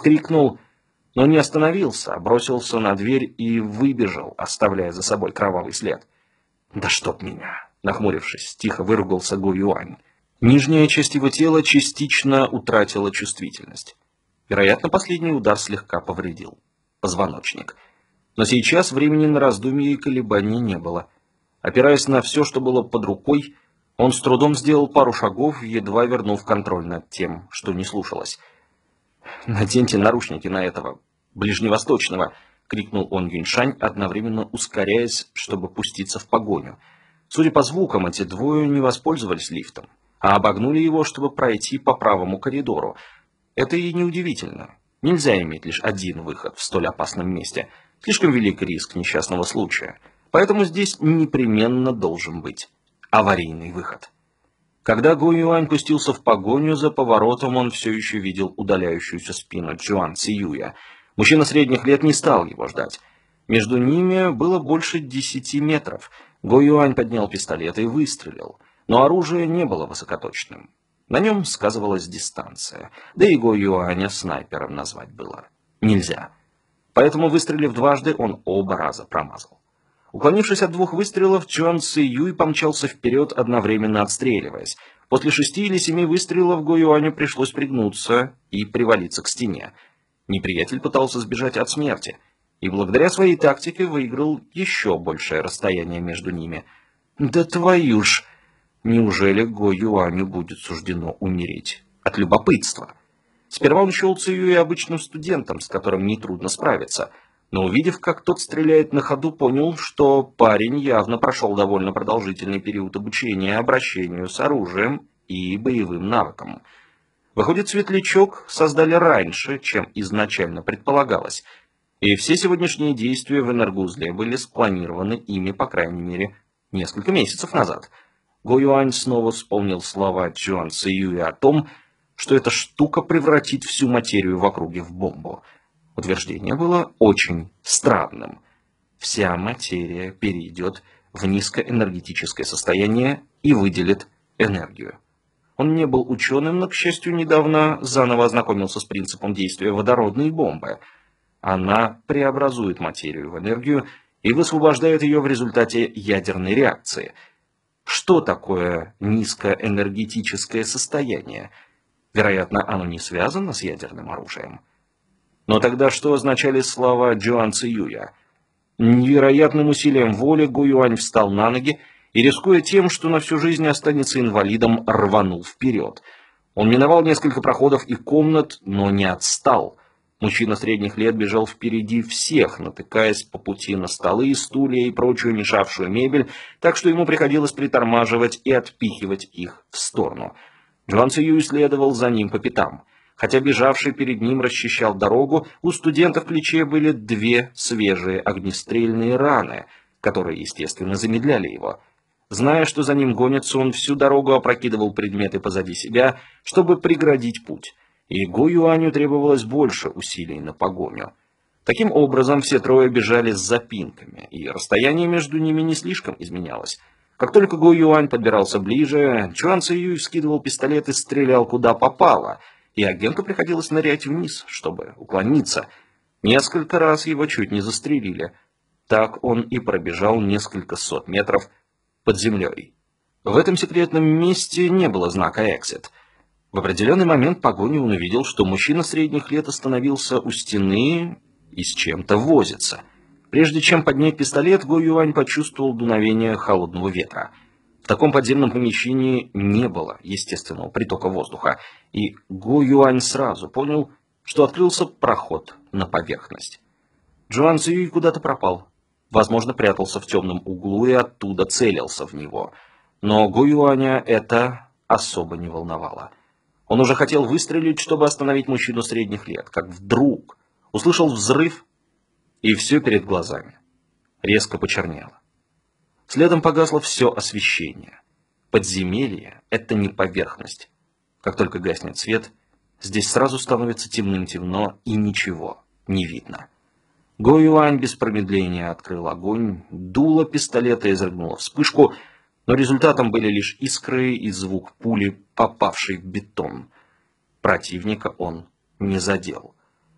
вскрикнул, но не остановился, а бросился на дверь и выбежал, оставляя за собой кровавый след. «Да чтоб меня!» — нахмурившись, тихо выругался Го Юань. Нижняя часть его тела частично утратила чувствительность. Вероятно, последний удар слегка повредил позвоночник. Но сейчас времени на раздумье и колебаний не было. Опираясь на все, что было под рукой, он с трудом сделал пару шагов, едва вернув контроль над тем, что не слушалось. «Наденьте наручники на этого ближневосточного!» — крикнул он Юньшань, одновременно ускоряясь, чтобы пуститься в погоню. Судя по звукам, эти двое не воспользовались лифтом, а обогнули его, чтобы пройти по правому коридору. Это и неудивительно. Нельзя иметь лишь один выход в столь опасном месте. Слишком велик риск несчастного случая. Поэтому здесь непременно должен быть аварийный выход. Когда Го Юань пустился в погоню, за поворотом он все еще видел удаляющуюся спину Чжуан Цзиюя. Мужчина средних лет не стал его ждать. Между ними было больше 10 метров. Го Юань поднял пистолет и выстрелил. Но оружие не было высокоточным. На нем сказывалась дистанция. Да и Го Юаня снайпером назвать было нельзя. Поэтому, выстрелив дважды, он оба раза промазал. Уклонившись от двух выстрелов, Чжуан Цзиюй помчался вперед, одновременно отстреливаясь. После 6 или 7 выстрелов Го Юаню пришлось пригнуться и привалиться к стене. Неприятель пытался сбежать от смерти, и благодаря своей тактике выиграл еще большее расстояние между ними. Да твою ж! Неужели Го Юаню будет суждено умереть от любопытства? Сперва он счел Цзиюя обычным студентом, с которым нетрудно справиться, но увидев, как тот стреляет на ходу, понял, что парень явно прошел довольно продолжительный период обучения обращению с оружием и боевым навыкам. Выходит, светлячок создали раньше, чем изначально предполагалось, и все сегодняшние действия в энергоузле были спланированы ими, по крайней мере, несколько месяцев назад. Го Юань снова вспомнил слова Чжуан Цзиюя о том, что эта штука превратит всю материю в округе в бомбу. Утверждение было очень странным. Вся материя перейдет в низкоэнергетическое состояние и выделит энергию. Он не был ученым, но, к счастью, недавно заново ознакомился с принципом действия водородной бомбы. Она преобразует материю в энергию и высвобождает ее в результате ядерной реакции. Что такое низкоэнергетическое состояние? Вероятно, оно не связано с ядерным оружием. Но тогда что означали слова Чжуан Цзиюя? Невероятным усилием воли Го Юань встал на ноги и, рискуя тем, что на всю жизнь останется инвалидом, рванул вперед. Он миновал несколько проходов и комнат, но не отстал. Мужчина средних лет бежал впереди всех, натыкаясь по пути на столы, стулья и прочую мешавшую мебель, так что ему приходилось притормаживать и отпихивать их в сторону. Чжуан Цзиюй следовал за ним по пятам. Хотя бежавший перед ним расчищал дорогу, у студента в плече были 2 свежие огнестрельные раны, которые, естественно, замедляли его. Зная, что за ним гонятся, он всю дорогу опрокидывал предметы позади себя, чтобы преградить путь. И Го Юаню требовалось больше усилий на погоню. Таким образом, все трое бежали с запинками, и расстояние между ними не слишком изменялось. Как только Го Юань подбирался ближе, Чжуан Цзиюй вскидывал пистолет и стрелял куда попало, и агенту приходилось нырять вниз, чтобы уклониться. Несколько раз его чуть не застрелили. Так он и пробежал несколько сот метров под землей. В этом секретном месте не было знака «Экзит». В определенный момент погони он увидел, что мужчина средних лет остановился у стены и с чем-то возится. Прежде чем поднять пистолет, Го Юань почувствовал дуновение холодного ветра. В таком подземном помещении не было естественного притока воздуха, и Го Юань сразу понял, что открылся проход на поверхность. Чжуан Цзиюй куда-то пропал. Возможно, прятался в темном углу и оттуда целился в него. Но Го Юаня это особо не волновало. Он уже хотел выстрелить, чтобы остановить мужчину средних лет, как вдруг услышал взрыв, и все перед глазами резко почернело. Следом погасло все освещение. Подземелье — это не поверхность. Как только гаснет свет, здесь сразу становится темным-темно, и ничего не видно. Го Юань без промедления открыл огонь, дуло пистолета изрыгнуло вспышку, но результатом были лишь искры и звук пули, попавшей в бетон. Противника он не задел.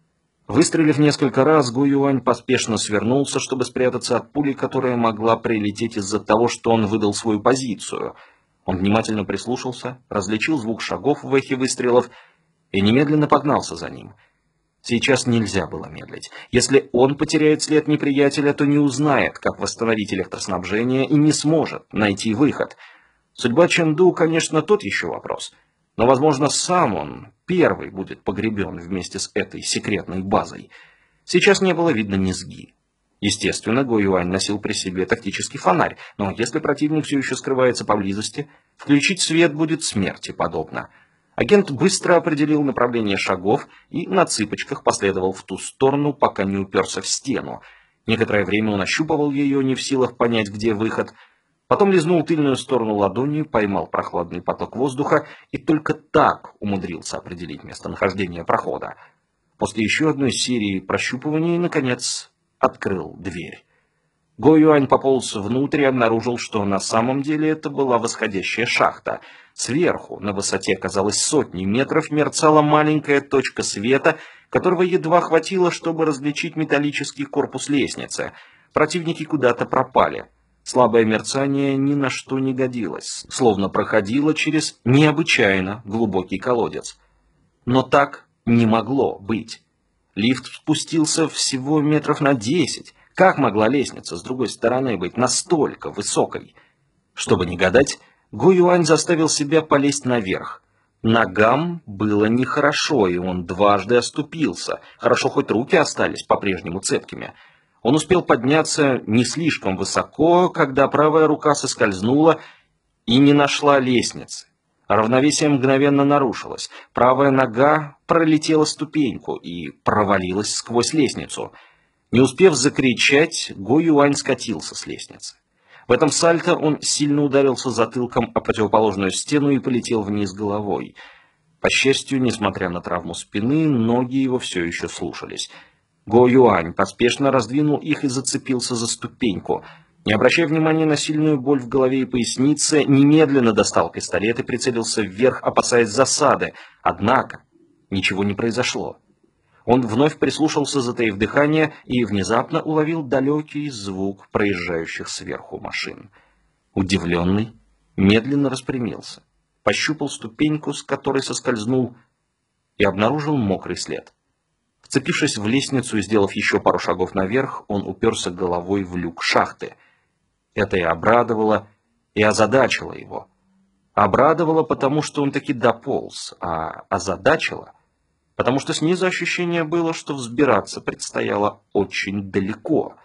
Выстрелив несколько раз, Гу Юань поспешно свернулся, чтобы спрятаться от пули, которая могла прилететь из-за того, что он выдал свою позицию. Он внимательно прислушался, различил звук шагов в эхе выстрелов и немедленно погнался за ним. Сейчас нельзя было медлить. Если он потеряет след неприятеля, то не узнает, как восстановить электроснабжение и не сможет найти выход. Судьба Чэнду, конечно, тот еще вопрос. Но, возможно, сам он первый будет погребен вместе с этой секретной базой. Сейчас не было видно низги. Естественно, Го Юань носил при себе тактический фонарь, но если противник все еще скрывается поблизости, включить свет будет смерти подобно. Агент быстро определил направление шагов и на цыпочках последовал в ту сторону, пока не уперся в стену. Некоторое время он ощупывал ее, не в силах понять, где выход. Потом лизнул тыльную сторону ладонью, поймал прохладный поток воздуха и только так умудрился определить местонахождение прохода. После еще одной серии прощупываний, наконец, открыл дверь. Го Юань пополз внутрь и обнаружил, что на самом деле это была восходящая шахта. Сверху, на высоте, казалось, сотни метров, мерцала маленькая точка света, которого едва хватило, чтобы различить металлический корпус лестницы. Противники куда-то пропали. Слабое мерцание ни на что не годилось, словно проходило через необычайно глубокий колодец. Но так не могло быть. Лифт спустился всего метров на 10. Как могла лестница с другой стороны быть настолько высокой? Чтобы не гадать, Го Юань заставил себя полезть наверх. Ногам было нехорошо, и он дважды оступился. Хорошо, хоть руки остались по-прежнему цепкими. Он успел подняться не слишком высоко, когда правая рука соскользнула и не нашла лестницы. Равновесие мгновенно нарушилось. Правая нога пролетела ступеньку и провалилась сквозь лестницу. Не успев закричать, Го Юань скатился с лестницы. В этом сальто он сильно ударился затылком о противоположную стену и полетел вниз головой. По счастью, несмотря на травму спины, ноги его все еще слушались. Го Юань поспешно раздвинул их и зацепился за ступеньку. Не обращая внимания на сильную боль в голове и пояснице, немедленно достал пистолет и прицелился вверх, опасаясь засады. Однако ничего не произошло. Он вновь прислушался, затаив дыхание, и внезапно уловил далекий звук проезжающих сверху машин. Удивленный, медленно распрямился, пощупал ступеньку, с которой соскользнул, и обнаружил мокрый след. Вцепившись в лестницу и сделав еще пару шагов наверх, он уперся головой в люк шахты. Это и обрадовало, и озадачило его. Обрадовало, потому что он таки дополз, а озадачило, потому что снизу ощущение было, что взбираться предстояло очень далеко.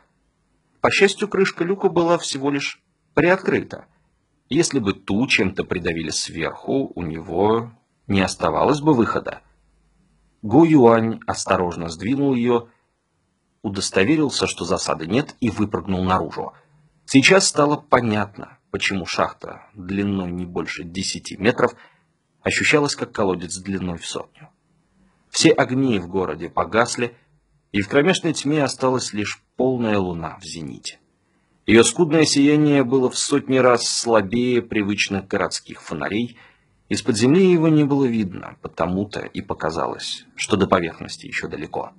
По счастью, крышка люка была всего лишь приоткрыта. Если бы ту чем-то придавили сверху, у него не оставалось бы выхода. Го Юань осторожно сдвинул ее, удостоверился, что засады нет, и выпрыгнул наружу. Сейчас стало понятно, почему шахта длиной не больше 10 метров ощущалась как колодец длиной в 100. Все огни в городе погасли, и в кромешной тьме осталась лишь полная луна в зените. Ее скудное сияние было в 100 раз слабее привычных городских фонарей. Из-под земли его не было видно, потому-то и показалось, что до поверхности еще далеко.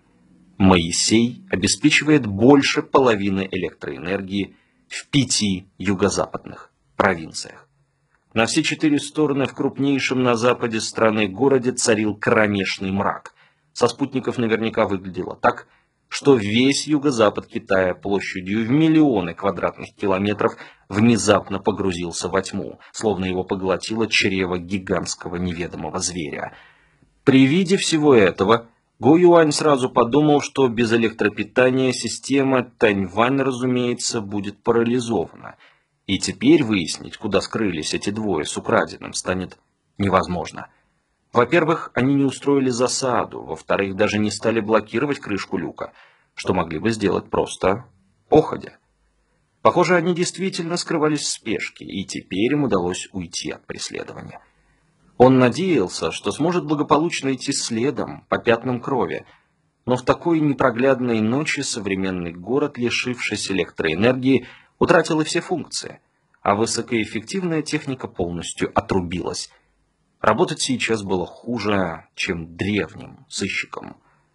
Моисей обеспечивает больше половины электроэнергии в 5 юго-западных провинциях. На все 4 стороны в крупнейшем на западе страны городе царил кромешный мрак. Со спутников наверняка выглядело так, что весь юго-запад Китая площадью в миллионы квадратных километров внезапно погрузился во тьму, словно его поглотило чрево гигантского неведомого зверя. При виде всего этого Го Юань сразу подумал, что без электропитания система Таньвань, разумеется, будет парализована. И теперь выяснить, куда скрылись эти двое с украденным, станет невозможно. Во-первых, они не устроили засаду, во-вторых, даже не стали блокировать крышку люка, что могли бы сделать просто походя. Похоже, они действительно скрывались в спешке, и теперь им удалось уйти от преследования. Он надеялся, что сможет благополучно идти следом по пятнам крови, но в такой непроглядной ночи современный город, лишившись электроэнергии, утратил и все функции, а высокоэффективная техника полностью отрубилась. Работать сейчас было хуже, чем древним сыщикам.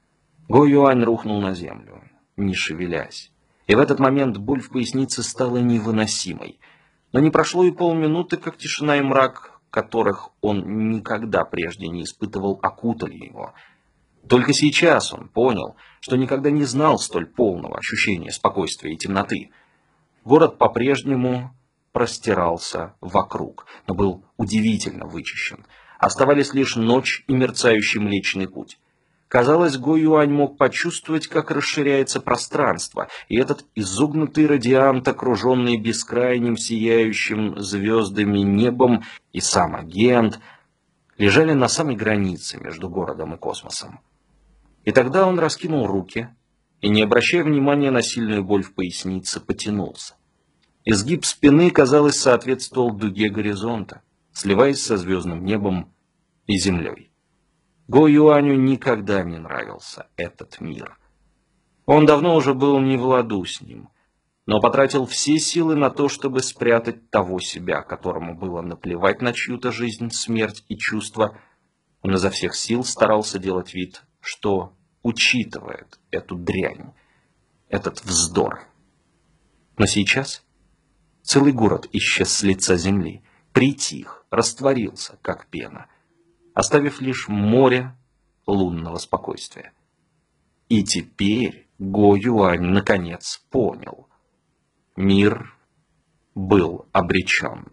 Го Юань рухнул на землю, не шевелясь. И в этот момент боль в пояснице стала невыносимой. Но не прошло и полминуты, как тишина и мрак, которых он никогда прежде не испытывал, окутали его. Только сейчас он понял, что никогда не знал столь полного ощущения спокойствия и темноты. Город по-прежнему простирался вокруг, но был удивительно вычищен. Оставались лишь ночь и мерцающий Млечный Путь. Казалось, Го Юань мог почувствовать, как расширяется пространство, и этот изогнутый радиант, окруженный бескрайним сияющим звездами небом, и сам агент лежали на самой границе между городом и космосом. И тогда он раскинул руки и, не обращая внимания на сильную боль в пояснице, потянулся. Изгиб спины, казалось, соответствовал дуге горизонта, сливаясь со звездным небом и землей. Го Юаню никогда не нравился этот мир. Он давно уже был не в ладу с ним, но потратил все силы на то, чтобы спрятать того себя, которому было наплевать на чью-то жизнь, смерть и чувства. Он изо всех сил старался делать вид, что учитывает эту дрянь, этот вздор. Но сейчас целый город исчез с лица земли, притих, растворился, как пена, оставив лишь море лунного спокойствия. И теперь Го Юань наконец понял. Мир был обречен.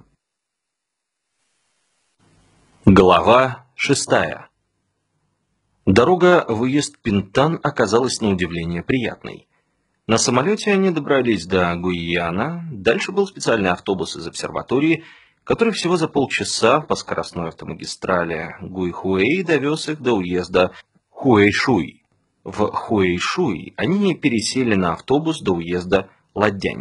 Глава 6. Дорога в Уест-Пинтан оказалась на удивление приятной. На самолете они добрались до Гуйяна, дальше был специальный автобус из обсерватории, который всего за полчаса по скоростной автомагистрали Гуйхуэй довез их до уезда Хуэйшуй. В Хуэйшуй они пересели на автобус до уезда Ладянь.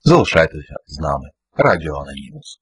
Залишайтеся з нами. Радіо Анонімус.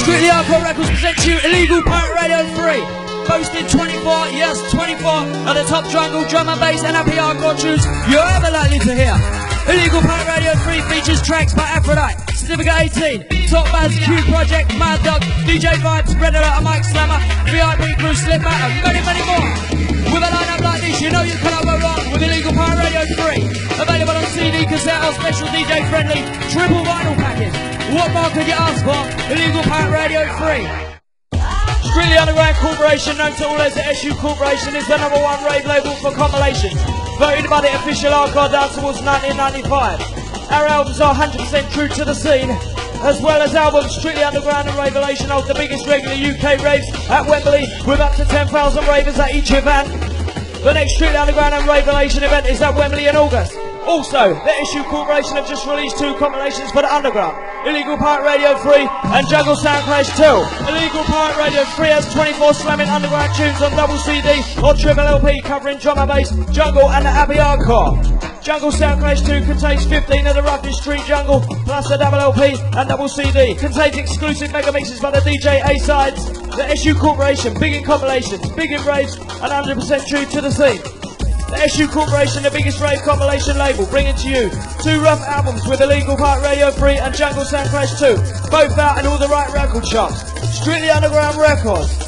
Strictly Hardcore Records present you Illegal Pirate Radio 3. Boasting 24, yes 24, of the top jungle, drum and bass and happy hardcore tunes you're ever likely to hear. Illegal Pirate Radio 3 features tracks by Aphrodite, Certificate 18, Top Bads, Q Project, Mad Dog, DJ Vibes, Red Alert, Mike Slammer, VIP Crew, Slipmat and many, many more. With a lineup like this, you know you cannot go wrong with Illegal Pirate Radio 3. Available on CD, cassette or special DJ friendly triple vinyl package. What more could you ask for? Illegal Pirate Radio 3. Strictly Underground Corporation, known to all as the SU Corporation, is the #1 rave label for compilations. Voted by the official Hardcore Dance Awards 1995. Our albums are 100% true to the scene, as well as albums Strictly Underground and Ravelation hold the biggest regular UK raves at Wembley, with up to 10,000 ravers at each event. The next Strictly Underground and Ravelation event is at Wembley in August. Also, the SU Corporation have just released 2 compilations for the Underground. Illegal Pirate Radio 3 and Jungle Sound Clash 2. Illegal Pirate Radio 3 has 24 slamming underground tunes on double CD or triple LP covering drum and bass, jungle and the happy hardcore. Jungle Sound Clash 2 contains 15 of the roughest street jungle, plus a double LP and double CD. Contains exclusive mega mixes by the DJ A-sides. The SU Corporation, big in compilations, big in raves and 100% true to the scene. The SU Corporation, the biggest rave compilation label, bringing to you 2 rough albums with Illegal Pirate Radio 3 and Jungle Sound Clash 2, both out in all the right record shops. Strictly Underground Records.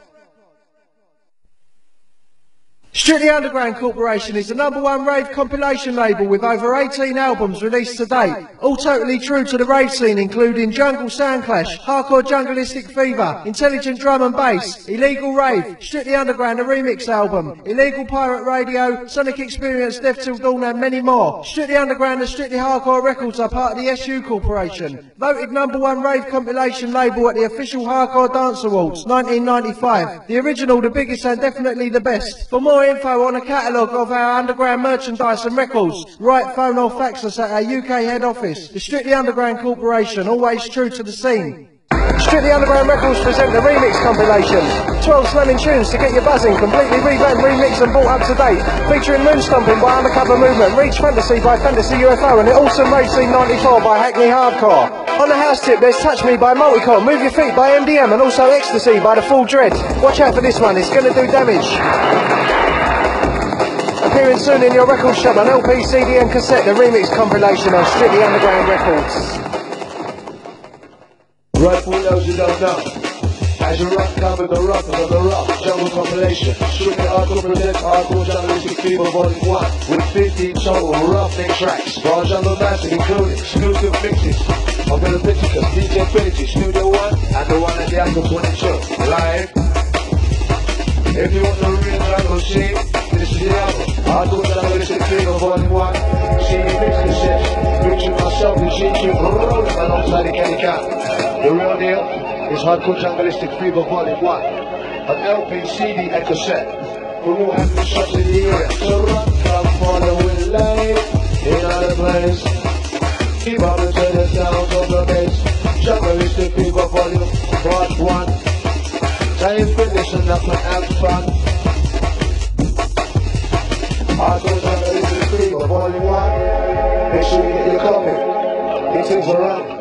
Strictly Underground Corporation is the #1 rave compilation label with over 18 albums released to date, all totally true to the rave scene, including Jungle Sound Clash, Hardcore Jungleistic Fever, Intelligent Drum and Bass, Illegal Rave, Strictly Underground, a remix album, Illegal Pirate Radio, Sonic Experience, Death Till Dawn and many more. Strictly Underground and Strictly Hardcore Records are part of the SU Corporation. Voted #1 rave compilation label at the official Hardcore Dance Awards 1995. The original, the biggest and definitely the best. For more info on a catalogue of our underground merchandise and records, write, phone or fax us at our UK head office. The Strictly Underground Corporation, always true to the scene. Strictly Underground Records present the remix compilation. 12 slamming tunes to get you buzzing, completely revamped, remixed and brought up to date. Featuring Moon Stomping by Undercover Movement, Reach Fantasy by Fantasy UFO and the awesome Rave Scene 94 by Hackney Hardcore. On the house tip, there's Touch Me by Multicom, Move Your Feet by MDM and also Ecstasy by The Full Dread. Watch out for this one, it's going to do damage. Appearing soon in your record shop on LP, CD and cassette, the remix compilation on Strictly Underground Records. Right for those who don't know, as you rock cover the rockers on the rock, jungle compilation. Strictly Hardcore presents Hardcore Jungleistic Fever Volume 1 with 15 total roughneck tracks. Raw Jungle Massive including exclusive mixes of the Leviticus, DJ Infinity, Studio 1 and the one at the Apple 22. Live. If you want the real jungle scene, this is the album. Hardcore Jungleistic Fever Volume 1. CD mix cassettes, featuring myself and G2 rolling alongside the Kenny Cat. The real deal is Hardcore Jungleistic Fever Volume 1 on LP, CD and cassette. For more happy shots in the area, so run, come follow with light in other place. Keep on to the sounds of the bass. Jungleistic Fever Volume Part 1. Time finish and up and have fun. Hardcore Jungleistic Fever Volume 1. Make sure you get your copy. It is around.